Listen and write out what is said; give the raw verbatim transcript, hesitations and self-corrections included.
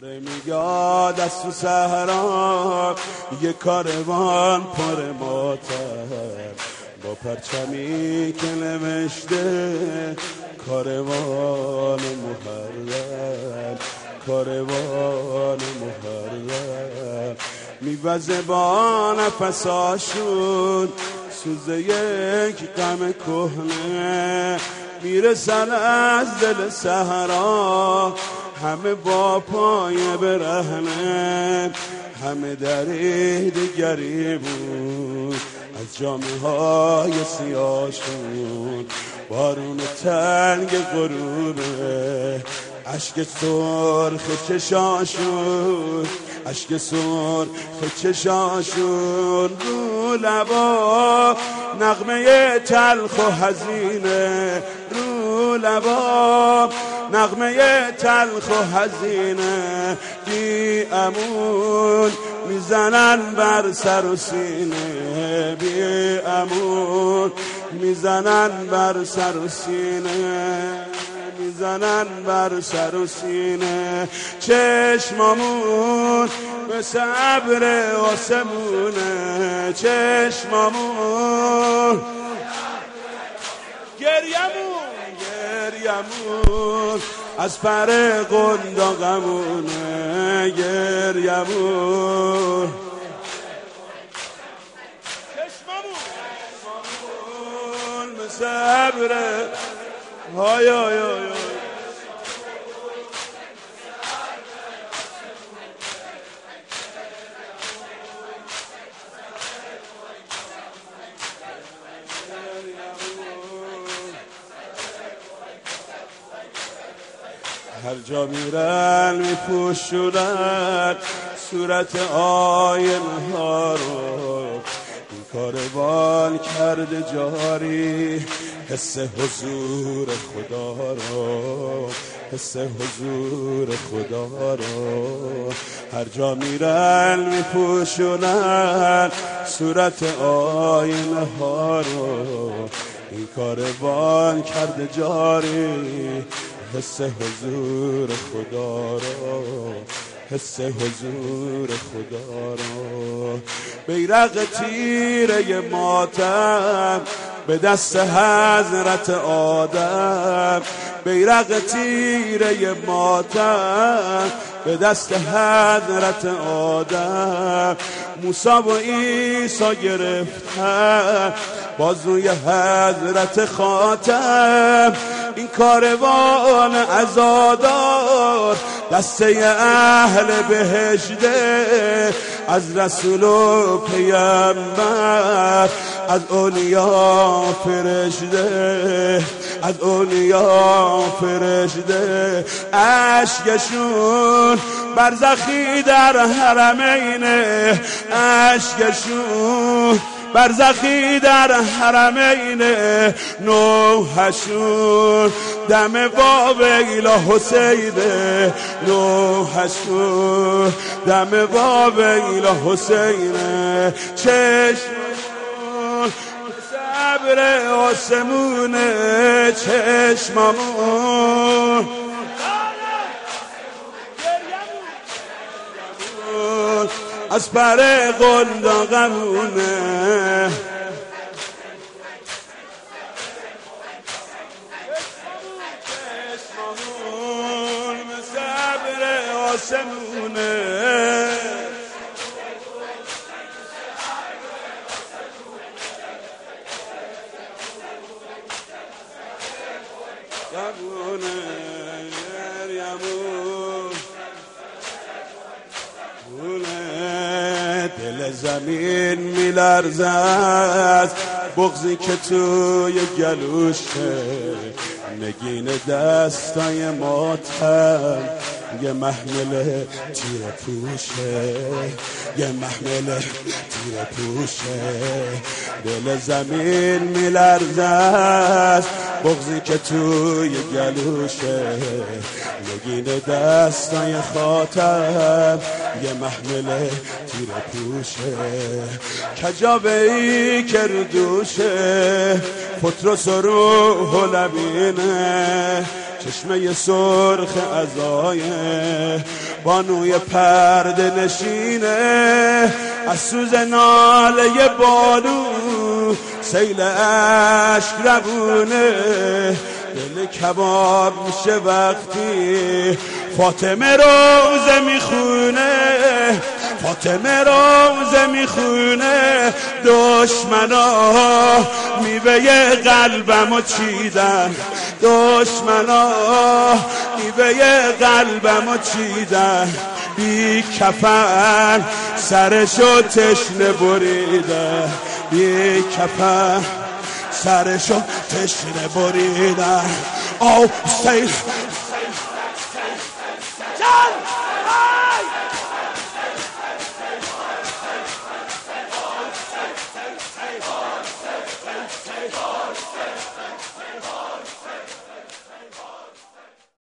داره میاد از تو صحرا یه کاروان پر ماتر، با پرچمی که نوشته کاروان محرم، کاروان محرم. میوزه با نفساشون سوز یک غم کهنه، میرسن از دل صحرا همه با پای برهنه، همه درید گریبون از جامعه های سیاشون، بارون تنگ غروبه اشک سرخ چشاشون، اشک سرخ چشاشون. رو لبا نغمه تلخ و حزینه، رو لبا نغمه تلخ و حزینه، بی امون میزنن بر سر و سینه، بی امون میزنن بر سر و سینه، میزنن بر سر و سینه. چشمامون به صبر آسمونه، چشمامون گریمون گریمون از پر قنداقمونه، گریمون چشمامون به صبر های های های هر جا میرن میپوشونن صورت آینه ها رو، این کاروان کرده جاری حس حضور خدا رو، حس حضور خدا رو. هر جا میرن میپوشونن صورت آینه ها رو، این کاروان کرده جاری حس حضور خدا رو، حس حضور خدا رو. بیرق تیره ماتم به دست حضرت آدم، بیرق تیره ماتم به دست حضرت آدم. موسی و عیسی گرفتن بازوی حضرت خاتم، این کاروان عزادار دسته اهل بهشته، از رسول و پیامبر از اولیا فرشته، از اولیا فرشته. اشکشون برزخی در حرمینه، اشکشون برزخی در حرمین، نوحشون دم باب ایلا حسینه، نوحشون دم باب ایلا حسینه. چشممون صبر آسمونه، چشممون از پر قنداقمونه، چشممون به صبر آسمونه. گمونه گریمون دل زمین میلرزد، بغضی که توی گلوشه، نگین دستای ماتم یه محمل تیر پوشه، یه محمل تیر پوشه. دل زمین میلرزد، بغضی که توی گلوشه، نگین دستای خاتم یه محمل تیر پوشه. کجابه ای که رو دوشه، پتروس و روح و لبینه، چشمه سرخ عزایه، بانوی پرده نشینه، از سوز ناله بانو سیل عشق روونه، دل کباب میشه وقتی فاطمه روزه میخونه، فاطمه روزه میخونه. دشمنا میوه قلبمو چیدن، دشمنا میوه قلبمو چیدن، بی کفن سرشو تشنه بریدن، بی کفن سرشو تشنه بریدن. آو سیل